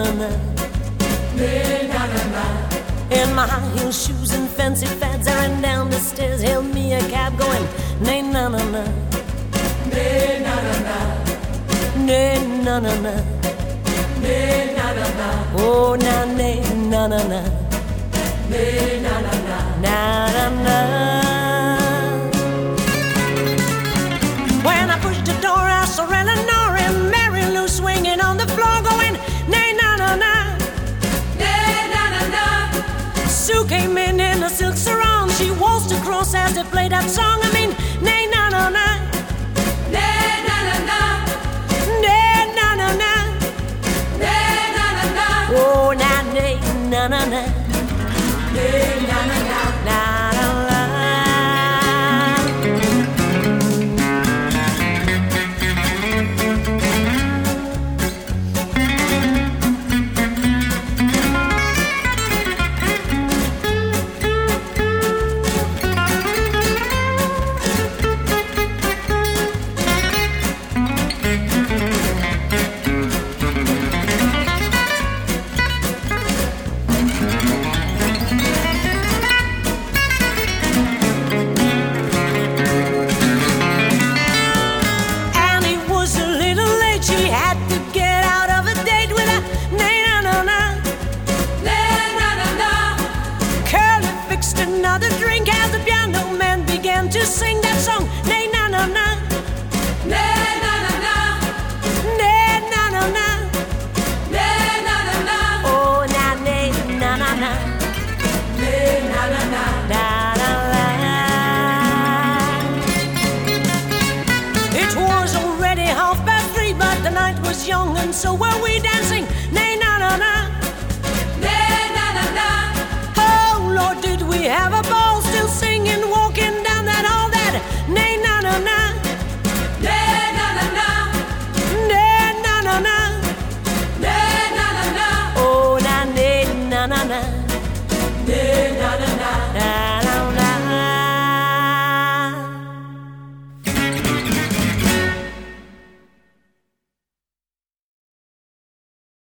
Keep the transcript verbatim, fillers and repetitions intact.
na na. Nay, na na na. In my high heel shoes and fancy fads, I ran down the stairs, hailed me a cab going, nay na na na. Nay, na na na. Nay na na na. Nay, na na na. Oh na nay na na na. Nay, na na na. Na na na. When I pushed the door, I saw Eleanor and Mary Lou swinging on the floor, going, nay na na na. Nay, na na na. Sue came in in a silk sarong. She waltzed across as they played that song. I mean, nay na na na. Nay, na na na. Nay na na na. Nay, na na na. Oh na nay na na na. Nay, na na na. Na na na. Another drink as the piano man began to sing that song. Nay na na na. Nay, na na na. Nay na na na. Nay, na na na. Oh na nay na na na. Nay, na na na. Na na na. It was already half past three, but the night was young and so were we dancing. Nay na na na. Nay, na na na. Oh Lord, did we have a